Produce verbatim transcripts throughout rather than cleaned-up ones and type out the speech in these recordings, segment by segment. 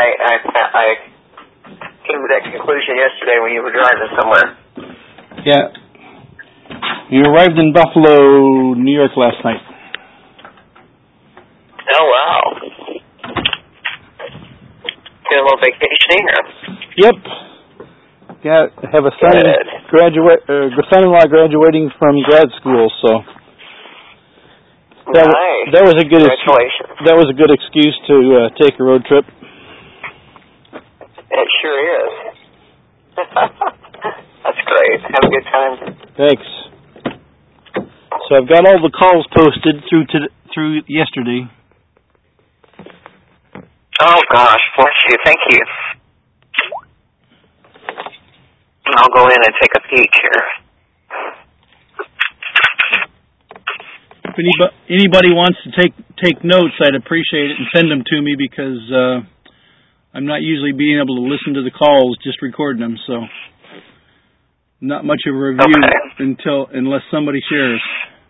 I, I came to that conclusion yesterday when you were driving somewhere. Yeah. You arrived in Buffalo, New York last night. Oh, wow. Doing a little vacationing, or? Yep. Yeah, have a son graduate, uh, son-in-law graduating from grad school, so that, nice. that was a good Congratulations. Ex- that was a good excuse to uh, take a road trip. It sure is. That's great. Have a good time. Thanks. So I've got all the calls posted through to through yesterday. Oh gosh, bless you. Thank you. I'll go in and take a peek here. If anybody, anybody wants to take take notes, I'd appreciate it and send them to me because uh, I'm not usually being able to listen to the calls, just recording them. So not much of a review okay. until unless somebody shares.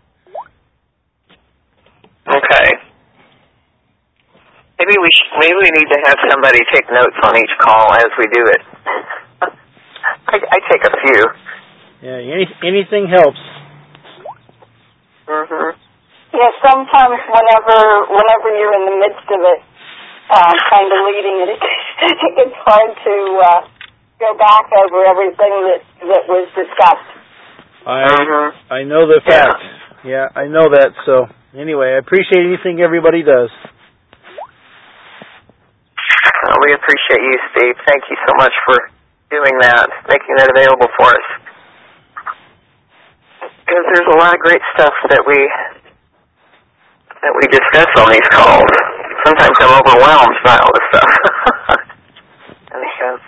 Okay. Maybe we sh- maybe we need to have somebody take notes on each call as we do it. I, I take a few. Yeah, any, anything helps. Mhm. Yeah, sometimes whenever whenever you're in the midst of it, uh, kind of leading it, it gets hard to uh, go back over everything that that was discussed. I mm-hmm. I know the fact. Yeah. yeah, I know that. So anyway, I appreciate anything everybody does. Well, we appreciate you, Steve. Thank you so much for doing that, making that available for us. Because there's a lot of great stuff that we that we discuss on these calls. Sometimes I'm overwhelmed by all the stuff. And we have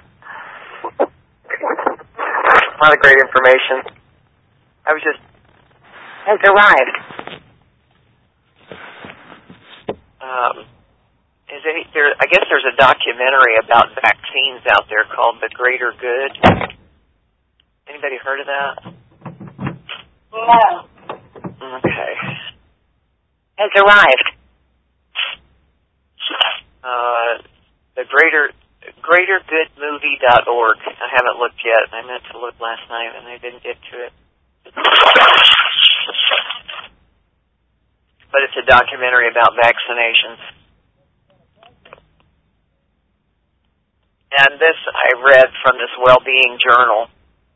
a lot of great information. I was just has arrived. Um, is any there? I guess there's a documentary about vaccines out there called The Greater Good. Anybody heard of that? No. Okay. Has arrived. Uh, the Greater Greater Good Movie dot org. I haven't looked yet. I meant to look last night and I didn't get to it. But it's a documentary about vaccinations. And this I read from this Well-Being Journal,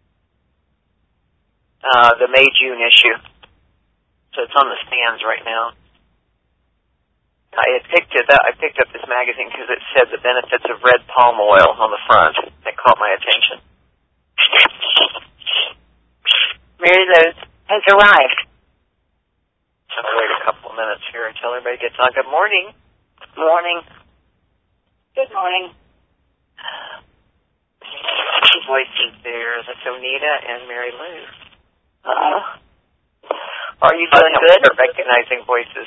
uh, the May-June issue. So it's on the stands right now. I had picked it up, I picked up this magazine because it said the benefits of red palm oil on the front. That caught my attention. Mary Lou has arrived. I'll wait a couple of minutes here until everybody gets on. Good morning. Morning. Good morning. Voices there. That's Onita and Mary Lou. Uh, are you doing I good? Start recognizing voices.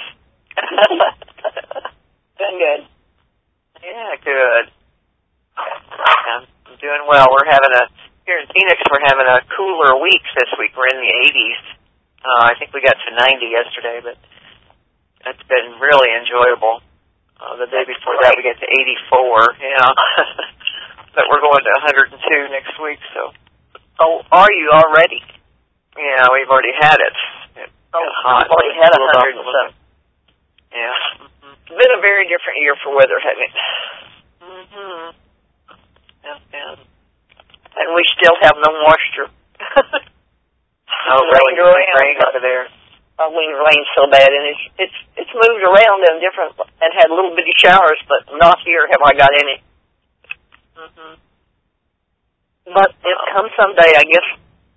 Doing good. Yeah, good. I'm doing well. We're having a here in Phoenix. We're having a cooler week this week. We're in the eighties. Uh, I think we got to ninety yesterday, but it's been really enjoyable. Uh, the day before that, we got to eighty-four. Yeah, but we're going to one hundred two next week. So, oh, are you already? Yeah, we've already had it. It oh, hot. We've already had a hundred. Yeah. Mm-hmm. It's been a very different year for weather, hasn't it? Mm-hmm. Yeah, yeah. And we still have no moisture. Oh, really? Rain, rain over there. Uh, we rained so bad, and it's it's it's moved around in different and had little bitty showers, but not here have I got any. Mm-hmm. But it comes someday, I guess.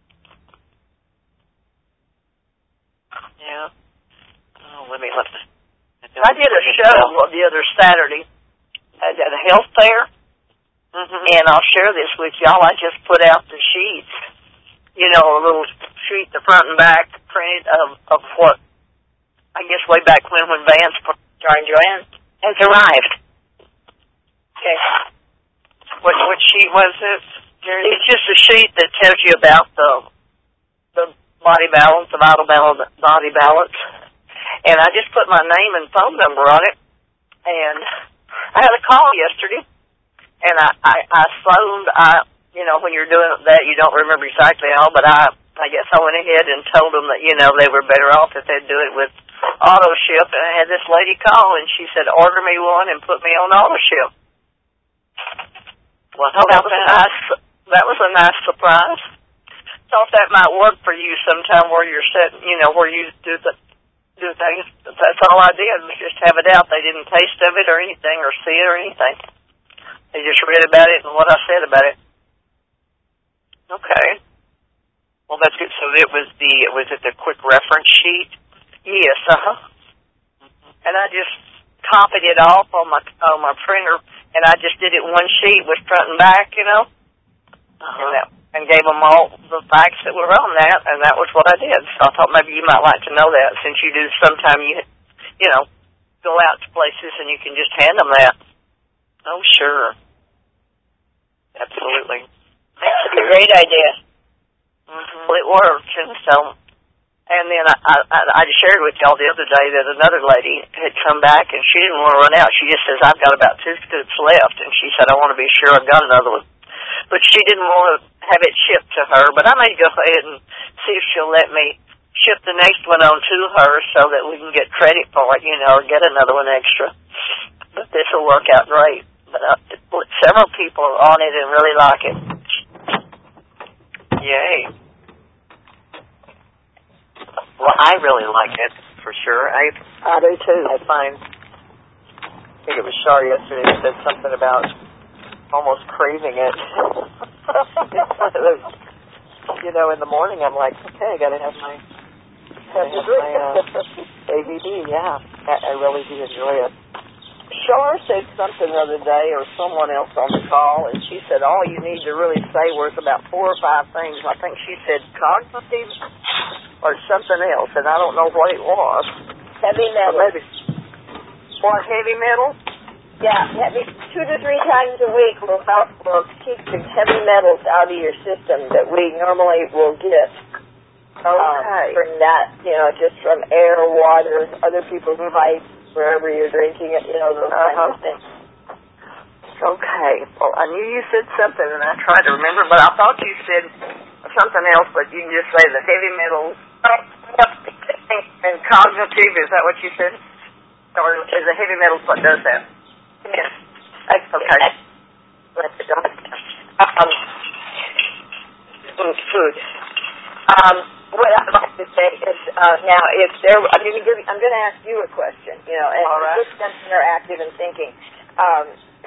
Yeah. Oh, let me let. I did a show the other Saturday at a health fair, mm-hmm. and I'll share this with y'all. I just put out the sheets, you know, a little sheet, the front and back printed of, of what, I guess way back when, when Vance, John Joanne, has arrived. Okay. What what sheet was it? It's just a sheet that tells you about the the body balance, the vital balance, body balance. And I just put my name and phone number on it. And I had a call yesterday, and I, I, I phoned, I, you know, when you're doing that, you don't remember exactly all, but I, I guess I went ahead and told them that, you know, they were better off if they'd do it with auto ship, and I had this lady call, and she said, order me one and put me on auto ship. Well, so that was a nice, that was a nice surprise. Thought that might work for you sometime where you're sitting, you know, where you do the, do things. That's all I did was just have it out. They didn't taste of it or anything or see it or anything. They just read about it and what I said about it. Okay. Well, that's good. So it was the, was it the quick reference sheet? Yes, uh-huh. And I just copied it off on my, on my printer, and I just did it one sheet with front and back, you know, uh-huh. and, that, and gave them all the facts that were on that, and that was what I did. So I thought maybe you might like to know that, since you do sometime you, you know, go out to places and you can just hand them that. Oh, sure. Absolutely. That's a great idea. Mm-hmm. Well, it worked, and so, and then I, I, I shared with y'all the other day that another lady had come back, and she didn't want to run out. She just says, I've got about two scoops left, and she said, I want to be sure I've got another one. But she didn't want to have it shipped to her, but I may go ahead and see if she'll let me ship the next one on to her so that we can get credit for it, you know, or get another one extra. But this will work out great. But uh, several people are on it and really like it. Yay. Well, I really like it, for sure. I I do, too. I find, I think it was Shar yesterday that said something about almost craving it. It's one of those, you know, in the morning I'm like, okay, I got to have my, gotta have my uh, A V D, yeah. I, I really do enjoy it. Shar said something the other day, or someone else on the call, and she said all you need to really say was about four or five things. I think she said cognitive or something else, and I don't know what it was. Heavy metal. Maybe. What, heavy metal? Yeah, heavy, two to three times a week will help will keep the heavy metals out of your system that we normally will get. Okay. Um, from that, you know, just from air, water, other people's pipes, wherever you're drinking it, you know, those uh-huh. kinds of things. Okay. Well, I knew you said something, and I tried to remember, but I thought you said something else, but you can just say the heavy metals and cognitive, is that what you said? Or is the heavy metals what does that? Yes. Okay. Um, food. Um, what I'd like to say is, uh, now, if there, I'm going to give, I'm going to ask you a question, you know, and all right. This is interactive and thinking. Um,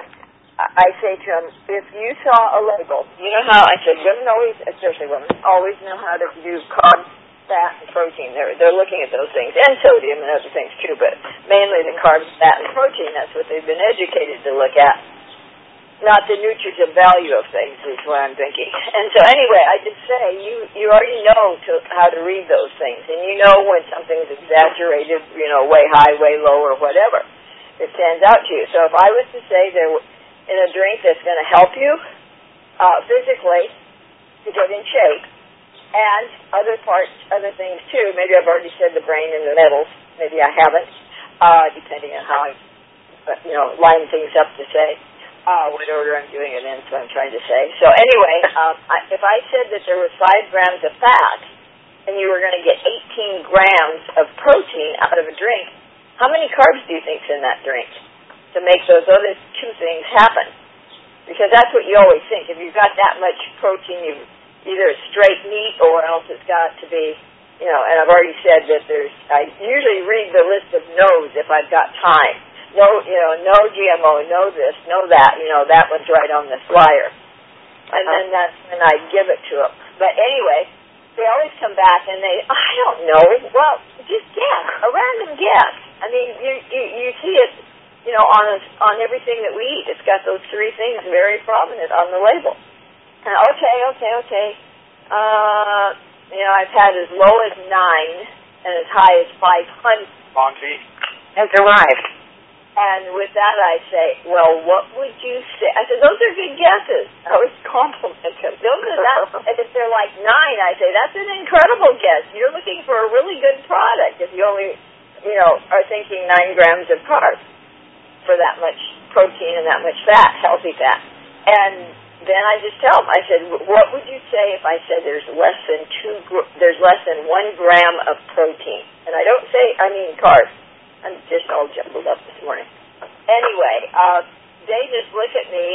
I say to them, if you saw a label, you know how I said women always, especially women, always know how to do carbs, fat, and protein. They're they're looking at those things, and sodium and other things too, but mainly the carbs, fat, and protein. That's what they've been educated to look at. Not the nutritive value of things is what I'm thinking. And so anyway, I just say you you already know to, how to read those things, and you know when something's exaggerated, you know, way high, way low, or whatever. It stands out to you. So if I was to say there in a drink that's going to help you uh, physically to get in shape, and other parts, other things too. Maybe I've already said the brain and the metals. Maybe I haven't, uh, depending on how I, you know, line things up to say uh, what order I'm doing it in. So I'm trying to say. So anyway, um, I, if I said that there was five grams of fat, and you were going to get eighteen grams of protein out of a drink, how many carbs do you think's in that drink to make those other two things happen? Because that's what you always think. If you've got that much protein, you either it's straight meat or else it's got to be, you know, and I've already said that there's, I usually read the list of no's if I've got time. No, you know, no G M O, no this, no that, you know, that one's right on the flyer. And then that's when I give it to them. But anyway, they always come back and they, I don't know, well, just guess, a random guess. I mean, you you, you see it, you know, on a, on everything that we eat. It's got those three things very prominent on the label. And okay, okay, okay. Uh, you know, I've had as low as nine and as high as five hundred. Monty. That's right. And with that, I say, well, what would you say? I said, those are good guesses. I always compliment them. Those are that, and if they're like nine, I say, that's an incredible guess. You're looking for a really good product if you only, you know, are thinking nine grams of carbs for that much protein and that much fat, healthy fat. and then I just tell them, I said, what would you say if I said there's less than two, gr- there's less than one gram of protein? And I don't say, I mean carbs. I'm just all jumbled up this morning. Anyway, uh, they just look at me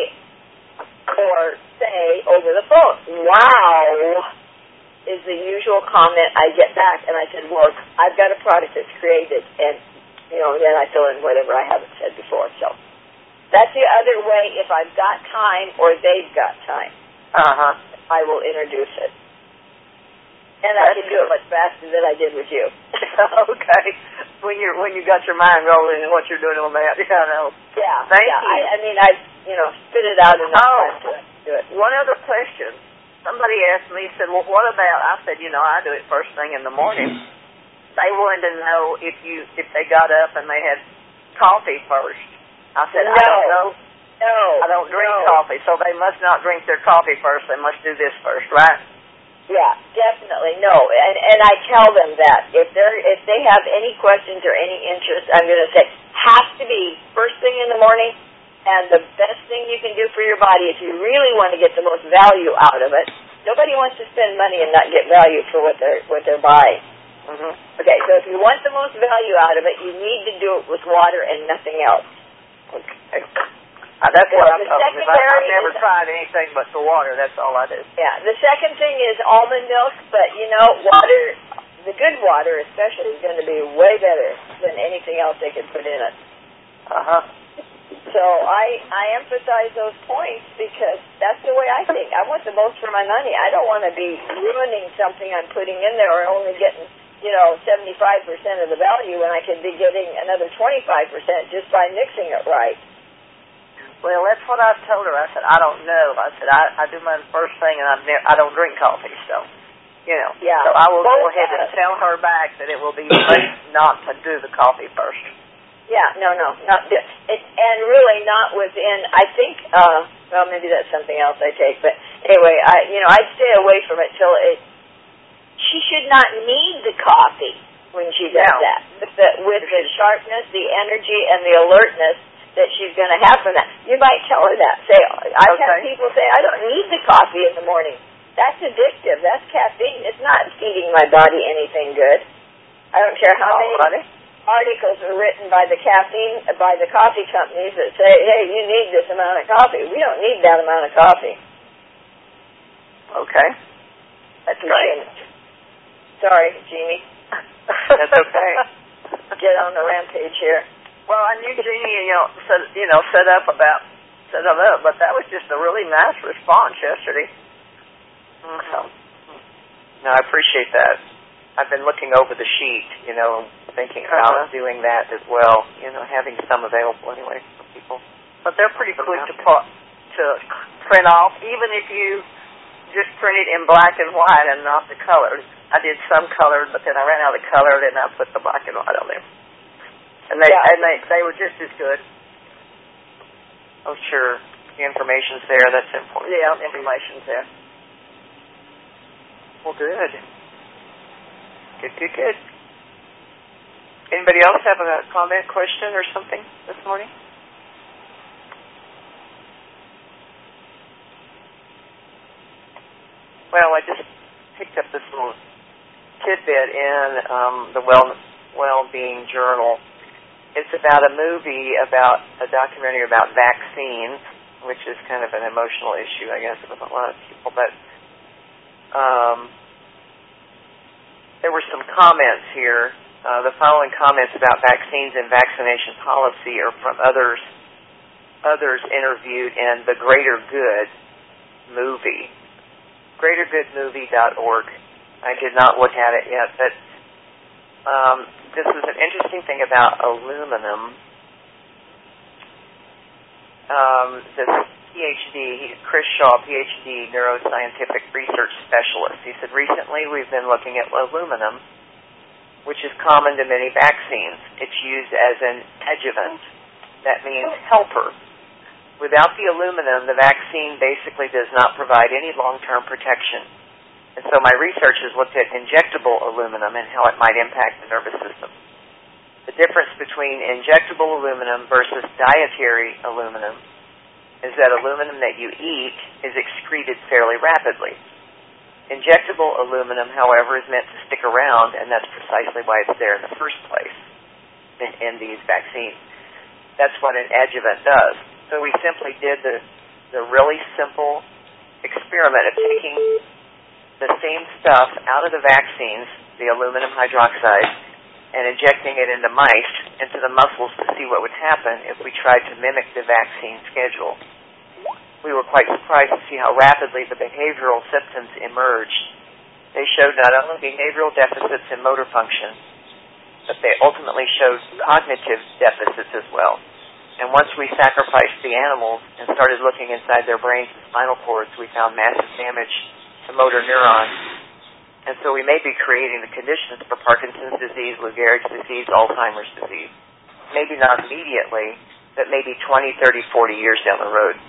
or say over the phone, wow, is the usual comment I get back. And I said, look, I've got a product that's created, and, you know, then I fill in whatever I haven't said before. So that's the other way. If I've got time or they've got time, Uh-huh. I will introduce it. And I can do it much faster than I did with you. Okay. When you're when you got your mind rolling and what you're doing on that, yeah, I know. Yeah. Thank yeah. you. I, I mean, I, you know, spit it out enough Oh. time to do it. One other question. Somebody asked me, said, well, what about, I said, you know, I do it first thing in the morning. They wanted to know if you, if they got up and they had coffee first. I said, No. I don't know. No. I don't drink no. coffee, so they must not drink their coffee first. They must do this first, right? Yeah, definitely no, and and I tell them that if they're if they have any questions or any interest, I'm going to say has to be first thing in the morning, and the best thing you can do for your body if you really want to get the most value out of it. Nobody wants to spend money and not get value for what they're what they're buying. Mm-hmm. Okay, so if you want the most value out of it, you need to do it with water and nothing else. Okay. Uh, that's what I'm The talking about. secondary I've never is- tried anything but the water. That's all I do. Yeah, the second thing is almond milk, but you know, water, the good water especially, is going to be way better than anything else they could put in it. Uh-huh. So I, I emphasize those points because that's the way I think. I want the most for my money. I don't want to be ruining something I'm putting in there or only getting, you know, seventy-five percent of the value when I could be getting another twenty-five percent just by mixing it right. Well, that's what I told her. I said, I don't know. I said, I, I do mine first thing, and I ne- I don't drink coffee, so, you know. Yeah. So I will Both go ahead and us. tell her back that it will be best not to do the coffee first. Yeah, no, no, not it, and really not within. I think, uh, well, maybe that's something else I take, but anyway, I, you know, I'd stay away from it till it. She should not need the coffee when she does No. that. With the with the sharpness, the energy, and the alertness that she's going to have from that. You might tell her that. Say, I've Okay. had people say, I don't need the coffee in the morning. That's addictive. That's caffeine. It's not feeding my body anything good. I don't care how many Alrighty. articles are written by the caffeine, by the coffee companies that say, hey, you need this amount of coffee. We don't need that amount of coffee. Okay. That's great. Sorry, Jeannie. That's okay. Get on the rampage here. Well, I knew Jeannie, you know, set, you know, set up about, set it up, but that was just a really nice response yesterday. Mm-hmm. So, no, I appreciate that. I've been looking over the sheet, you know, thinking about Uh-huh. doing that as well, you know, having some available anyway for people. But they're pretty quick to put, to print off, even if you just print it in black and white and not the colors. I did some colored, but then I ran out of color, and I put the black and white on there. And they Yeah. and they they were just as good. Oh, sure. The information's there. That's important. Yeah, the information's there. Well, good. Good, good, good. Anybody else have a comment, question, or something this morning? Well, I just picked up this little tidbit in um, the Well Wellbeing Journal. It's about a movie about a documentary about vaccines, which is kind of an emotional issue, I guess, with a lot of people. But um, there were some comments here. Uh, the following comments about vaccines and vaccination policy are from others others interviewed in the Greater Good movie, greater good movie dot org. I did not look at it yet, but um, this is an interesting thing about aluminum. Um, this PhD, he's Chris Shaw, PhD, neuroscientific research specialist. He said, recently we've been looking at aluminum, which is common to many vaccines. It's used as an adjuvant. That means helper. Without the aluminum, the vaccine basically does not provide any long-term protection. And so my research has looked at injectable aluminum and how it might impact the nervous system. The difference between injectable aluminum versus dietary aluminum is that aluminum that you eat is excreted fairly rapidly. Injectable aluminum, however, is meant to stick around, and that's precisely why it's there in the first place in, in these vaccines. That's what an adjuvant does. So we simply did the, the really simple experiment of taking the same stuff out of the vaccines, the aluminum hydroxide, and injecting it into mice, into the muscles to see what would happen if we tried to mimic the vaccine schedule. We were quite surprised to see how rapidly the behavioral symptoms emerged. They showed not only behavioral deficits in motor function, but they ultimately showed cognitive deficits as well. And once we sacrificed the animals and started looking inside their brains and spinal cords, we found massive damage to motor neurons. And so we may be creating the conditions for Parkinson's disease, Lou Gehrig's disease, Alzheimer's disease. Maybe not immediately, but maybe twenty, thirty, forty years down the road.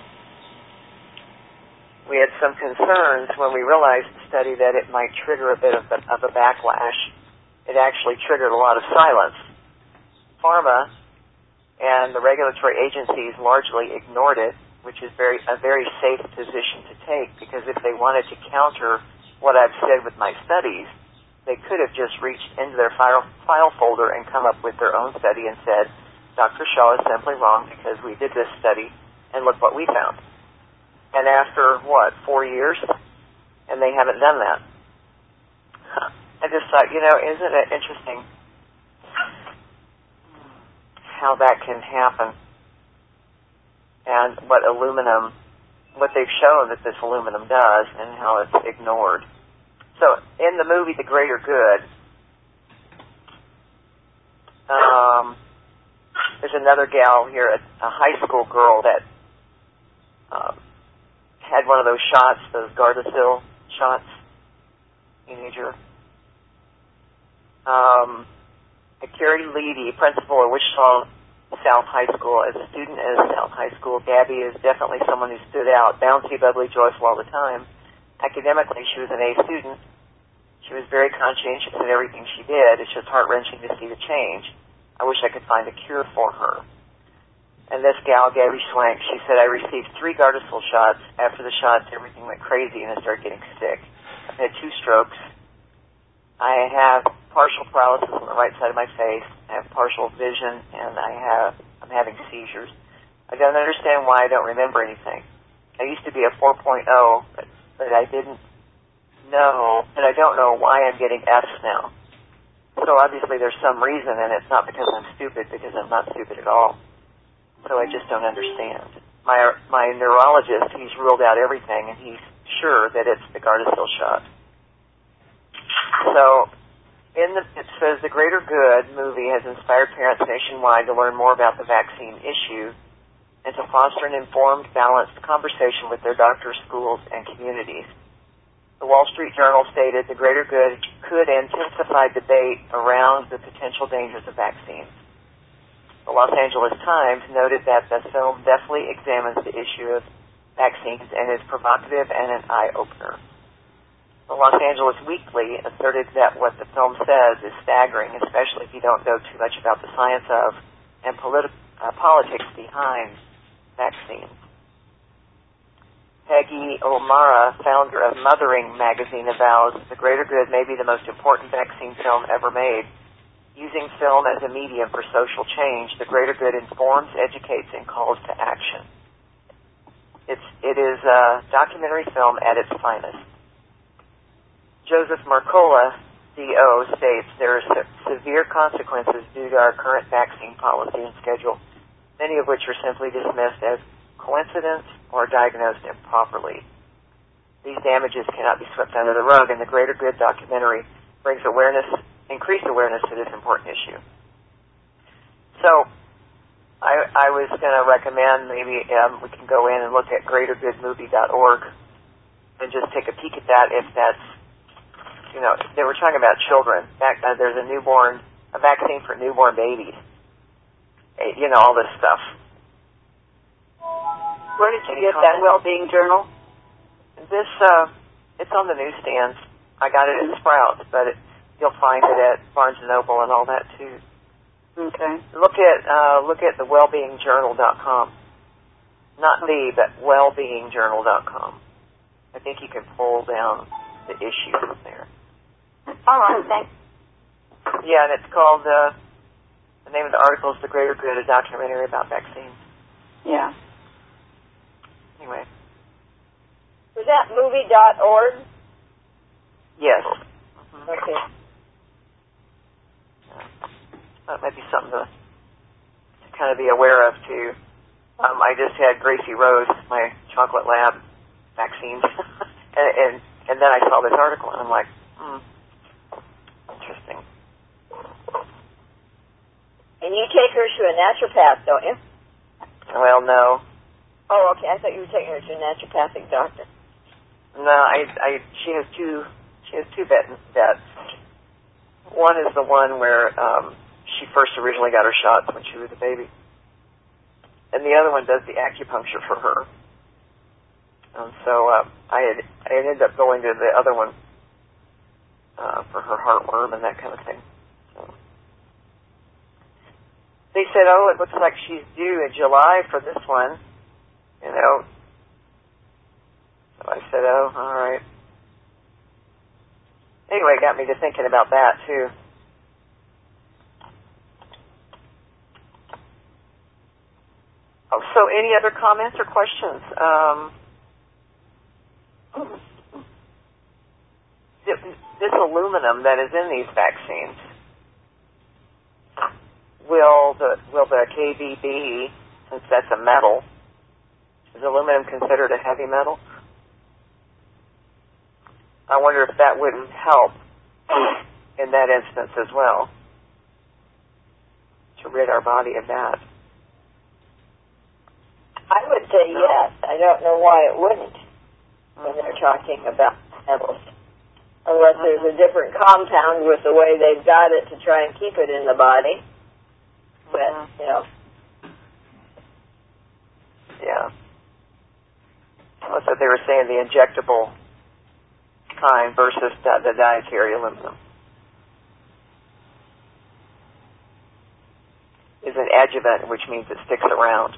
We had some concerns when we realized the study that it might trigger a bit of a, of a backlash. It actually triggered a lot of silence. Pharma and the regulatory agencies largely ignored it, which is very a very safe position to take, because if they wanted to counter what I've said with my studies, they could have just reached into their file, file folder and come up with their own study and said, Doctor Shaw is simply wrong because we did this study and look what we found. And after, what, four years? And they haven't done that. I just thought, you know, isn't it interesting how that can happen? And what aluminum, what they've shown that this aluminum does and how it's ignored. So in the movie The Greater Good, um, there's another gal here, a, a high school girl that um, had one of those shots, those Gardasil shots, teenager. Um, Carrie Levy, principal at Wichita South High School. As a student at South High School, Gabby is definitely someone who stood out, bouncy, bubbly, joyful all the time. Academically, she was an A student. She was very conscientious in everything she did. It's just heart-wrenching to see the change. I wish I could find a cure for her. And this gal, Gabby Schwank, she said, I received three Gardasil shots. After the shots, everything went crazy and I started getting sick. I've had two strokes. I have partial paralysis on the right side of my face. I have partial vision, and I have, I'm having seizures. I don't understand why I don't remember anything. I used to be a four point oh, but, but I didn't know, and I don't know why I'm getting F's now. So obviously there's some reason, and it's not because I'm stupid, because I'm not stupid at all. So I just don't understand. My my neurologist, he's ruled out everything, and he's sure that it's the Gardasil shot. So in the, it says the Greater Good movie has inspired parents nationwide to learn more about the vaccine issue and to foster an informed, balanced conversation with their doctors, schools, and communities. The Wall Street Journal stated the Greater Good could intensify debate around the potential dangers of vaccines. The Los Angeles Times noted that the film deftly examines the issue of vaccines and is provocative and an eye-opener. The Los Angeles Weekly asserted that what the film says is staggering, especially if you don't know too much about the science of and politi- uh, politics behind vaccines. Peggy O'Mara, founder of Mothering magazine, avows The Greater Good may be the most important vaccine film ever made. Using film as a medium for social change, The Greater Good informs, educates, and calls to action. It's, it is a documentary film at its finest. Joseph Mercola, C E O, states there are se- severe consequences due to our current vaccine policy and schedule, many of which are simply dismissed as coincidence or diagnosed improperly. These damages cannot be swept under the rug, and The Greater Good documentary brings awareness, increased awareness to this important issue. So, I, I was going to recommend maybe um, we can go in and look at greater good movie dot org and just take a peek at that if that's, you know, they were talking about children. Back, uh, there's a newborn, a vaccine for newborn babies. Uh, you know, all this stuff. Where did you Any get comments? That Well-Being Journal? This, uh, it's on the newsstands. I got it at Sprouts, but it, you'll find it at Barnes and Noble and all that too. Okay. Look at uh, look at the well being journal dot com. not the, but well being journal dot com. I think you can pull down the issue from there. All right, thanks. Yeah, and it's called, uh, the name of the article is The Greater Good, a documentary about vaccines. Yeah. Anyway. Was that movie dot org? Yes. Mm-hmm. Okay. Yeah. That might be something to, to kind of be aware of, too. Um, I just had Gracie Rose, my chocolate lab vaccines, and, and and then I saw this article, and I'm like, hmm, interesting. And you take her to a naturopath, don't you? Well, no. Oh, okay. I thought you were taking her to a naturopathic doctor. No, I, I, she has two, she has two vet, vets. One is the one where um, she first originally got her shots when she was a baby, and the other one does the acupuncture for her. Um, so uh, I had, I ended up going to the other one uh, for her heartworm and that kind of thing. So they said, "Oh, it looks like she's due in July for this one," you know. So I said, oh, all right. Anyway, it got me to thinking about that, too. Oh, so any other comments or questions? Um, this aluminum that is in these vaccines, will the, will the K B B, since that's a metal, is aluminum considered a heavy metal? I wonder if that wouldn't help in that instance as well, to rid our body of that. I would say yes. I don't know why it wouldn't when they're talking about metals. Unless there's a different compound with the way they've got it to try and keep it in the body. But, you know. Yeah. That's what they were saying, the injectable kind versus the, the dietary aluminum is an adjuvant, which means it sticks around.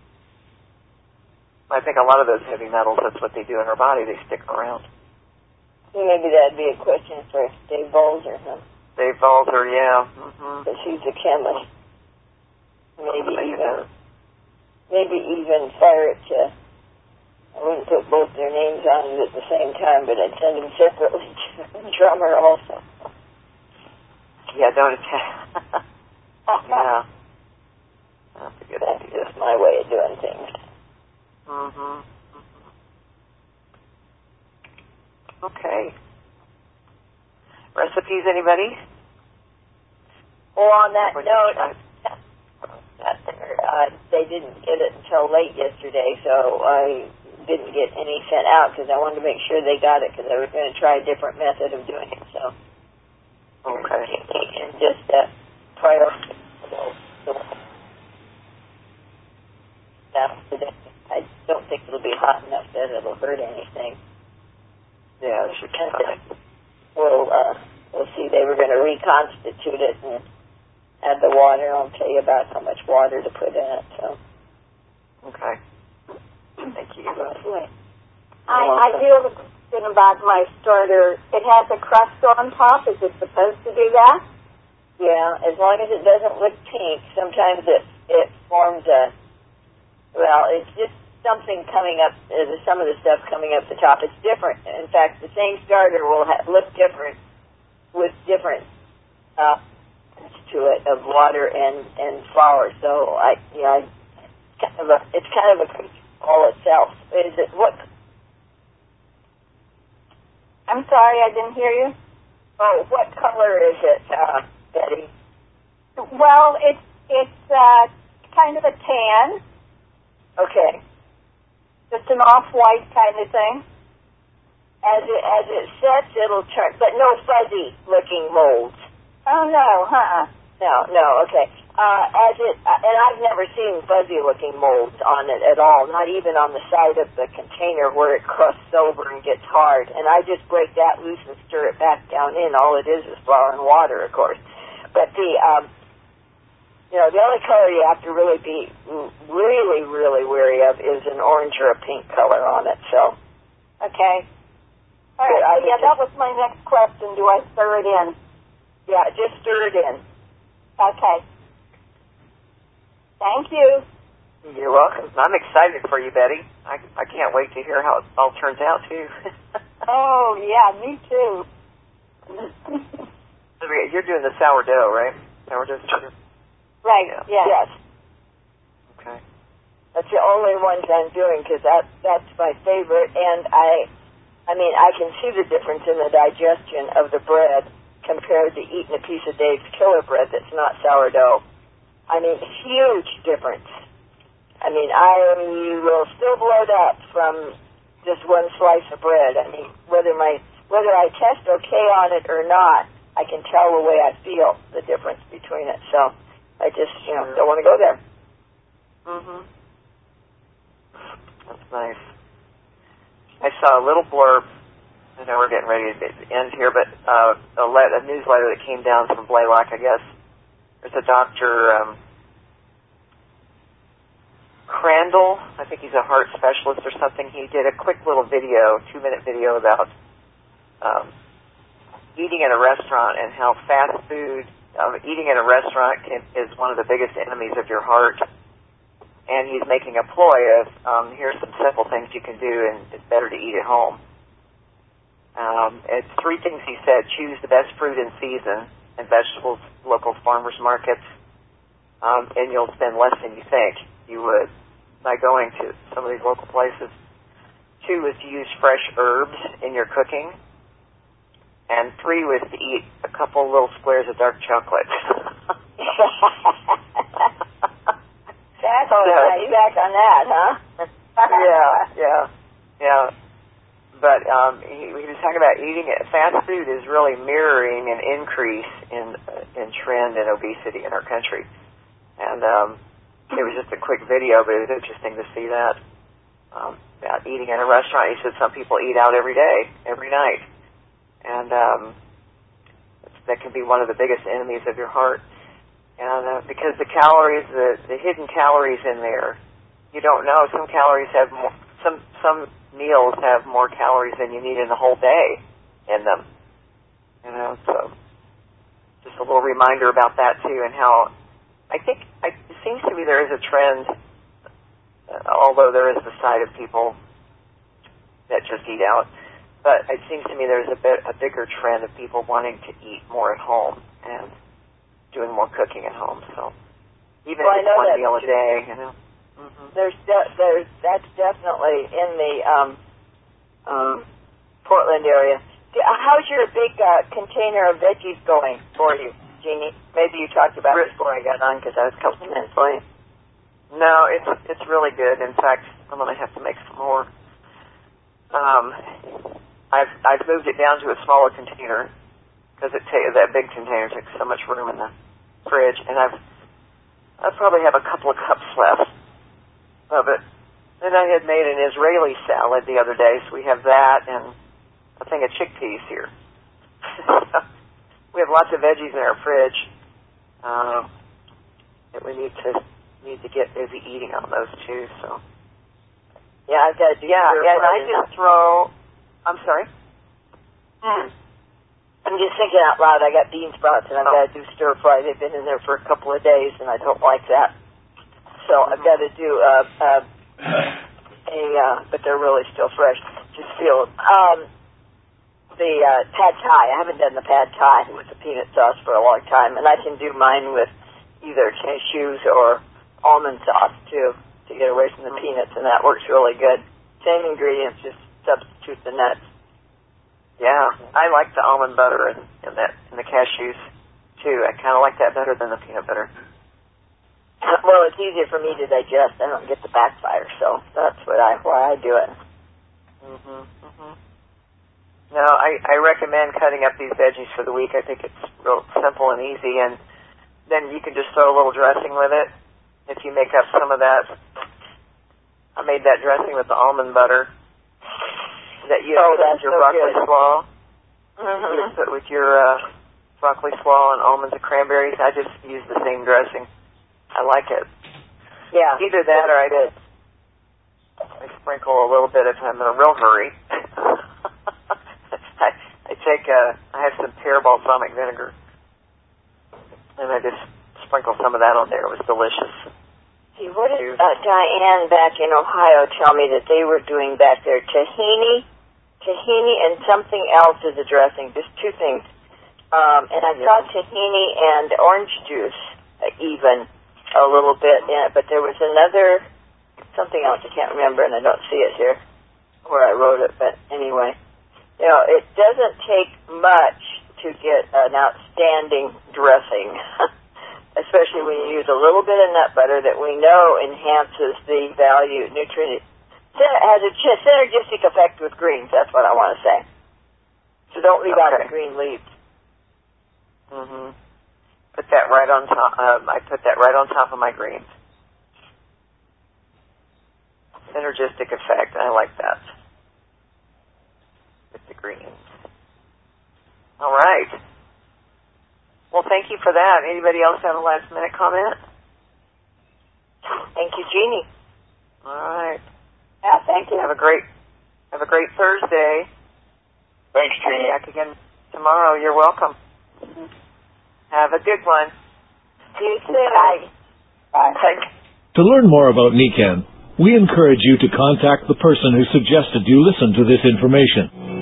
I think a lot of those heavy metals, that's what they do in our body, they stick around. Maybe that'd be a question for Dave Bolzer, huh? Dave Bolzer, yeah. Mm-hmm. But she's a chemist. Maybe Maybe even, maybe even fire it to, I wouldn't put both their names on it at the same time, but I'd send them separately to the drummer also. Yeah, don't attack. Yeah. That's a good That's idea. just my way of doing things. Mm-hmm. Mm-hmm. Okay. Recipes, anybody? Well, on that What note, you uh, they didn't get it until late yesterday, so I didn't get any sent out because I wanted to make sure they got it because I was going to try a different method of doing it. So, Okay. and just uh, priority. So, that's today. I don't think it'll be hot enough that it'll hurt anything. Yeah, it should be fine. We'll, uh, we'll see. They were going to reconstitute it and add the water. I'll tell you about how much water to put in it. So. Okay. Thank you. I, I do have a question about my starter. It has a crust on top. Is it supposed to do that? Yeah, as long as it doesn't look pink. Sometimes it, it forms a, well, it's just something coming up, uh, some of the stuff coming up the top. It's different. In fact, the same starter will ha- look different with different uh, to it of water and, and flour. So, I, you know, I, kind of a, it's kind of a all itself. Is it, what? I'm sorry, I didn't hear you. Oh, what color is it, uh, Betty? Well, it's, it's uh, kind of a tan. Okay. Just an off-white kind of thing. As it, as it sets, it'll turn, but no fuzzy-looking molds. Oh, no, huh? No, no, okay. Uh, as it, uh, and I've never seen fuzzy-looking molds on it at all, not even on the side of the container where it crusts over and gets hard. And I just break that loose and stir it back down in. All it is is flour and water, of course. But the, um, You know, the only color you have to really be really, really wary of is an orange or a pink color on it. So, okay. All right. I yeah, that was my next question. Do I stir it in? Yeah, just stir it in. Okay. Thank you. You're welcome. I'm excited for you, Betty. I, I can't wait to hear how it all turns out, too. Oh, yeah, me too. You're doing the sourdough, right? Sourdough sugar? Right, Yeah. yes. Yes. Okay. That's the only ones I'm doing because that, that's my favorite. And I, I mean, I can see the difference in the digestion of the bread compared to eating a piece of Dave's Killer Bread that's not sourdough. I mean, huge difference. I mean, I will still bloat up from just one slice of bread. I mean, whether my whether I test okay on it or not, I can tell the way I feel, the difference between it. So I just, you know, don't want to go there. Mm-hmm. That's nice. I saw a little blurb. I know we're getting ready to end here, but uh, a, le- a newsletter that came down from Blaylock, I guess. There's a doctor, um, Crandall, I think he's a heart specialist or something. He did a quick little video, two-minute video about um, eating at a restaurant and how fast food, um, eating at a restaurant can, is one of the biggest enemies of your heart. And he's making a ploy of, um, here's some simple things you can do, and it's better to eat at home. Um, it's three things he said. Choose the best fruit in season and vegetables, local farmers markets, um, and you'll spend less than you think you would by going to some of these local places. Two is to use fresh herbs in your cooking. And three was to eat a couple little squares of dark chocolate. That's all right. You back on that, huh? yeah, yeah, yeah. But um, he, he was talking about eating it. Fast food is really mirroring an increase in uh, in trend and obesity in our country. And um, it was just a quick video, but it was interesting to see that. Um, about eating at a restaurant, he said some people eat out every day, every night. And um, that can be one of the biggest enemies of your heart. And uh, because the calories, the, the hidden calories in there, you don't know. Some calories have more, some some meals have more calories than you need in the whole day in them. You know, so just a little reminder about that too, and how I think I, it seems to me there is a trend, uh, although there is the side of people that just eat out, but it seems to me there's a bit a bigger trend of people wanting to eat more at home and doing more cooking at home. So even well, if it's one meal a too. day, you know. Mm-hmm. There's de- there's that's definitely in the um, um, Portland area. How's your big uh, container of veggies going for you, Jeannie? Maybe you talked about it before I got on because I was a couple minutes late. No, it's it's really good. In fact, I'm going to have to make some more. Um, I've I've moved it down to a smaller container because it ta- that big container takes so much room in the fridge, and I've I probably have a couple of cups left of it. Then I had made an Israeli salad the other day, so we have that and a thing of chickpeas here. We have lots of veggies in our fridge uh, that we need to need to get busy eating on those too. So yeah, I've got to do yeah, and I just throw. I'm sorry. Hmm. I'm just thinking out loud. I got bean sprouts and I've oh. got to do stir fry. They've been in there for a couple of days, and I don't like that. So I've got to do uh, uh, a, uh, but they're really still fresh. Just feel um, the uh, pad thai. I haven't done the pad thai with the peanut sauce for a long time, and I can do mine with either cashews or almond sauce too to get away from the peanuts, and that works really good. Same ingredients, just substitute the nuts. Yeah, I like the almond butter and, and that and the cashews too. I kind of like that better than the peanut butter. Well, it's easier for me to digest. I don't get the backfire, so that's what I why I do it. Mhm. Mhm. No, I I recommend cutting up these veggies for the week. I think it's real simple and easy, and then you can just throw a little dressing with it. If you make up some of that, I made that dressing with the almond butter that you oh, put with your so broccoli good. slaw. Mm-hmm. You put with your uh, broccoli slaw and almonds and cranberries. I just use the same dressing. I like it. Yeah. Either that or I did. I sprinkle a little bit if I'm in a real hurry. I, I take a, I have some pear balsamic vinegar, and I just sprinkle some of that on there. It was delicious. See, what did uh, Diane back in Ohio tell me that they were doing back there? Tahini, tahini, and something else as a dressing. Just two things. Um, and I yeah. saw tahini and orange juice, uh, even a little bit in it. But there was another something else I can't remember, and I don't see it here where I wrote it. But anyway, you know, it doesn't take much to get an outstanding dressing. Especially when you use a little bit of nut butter that we know enhances the value, nutrient, has a synergistic effect with greens. That's what I want to say. So don't leave okay. out the green leaves. Mhm. Put that right on top. Um, I put that right on top of my greens. Synergistic effect. I like that. With the greens. All right. Well, thank you for that. Anybody else have a last-minute comment? Thank you, Jeannie. All right. Yeah, thank you. Have a great, have a great Thursday. Thanks, Jeannie. Back again tomorrow. You're welcome. Mm-hmm. Have a good one. See you soon. Bye. Bye. Bye. To learn more about Nican, we encourage you to contact the person who suggested you listen to this information.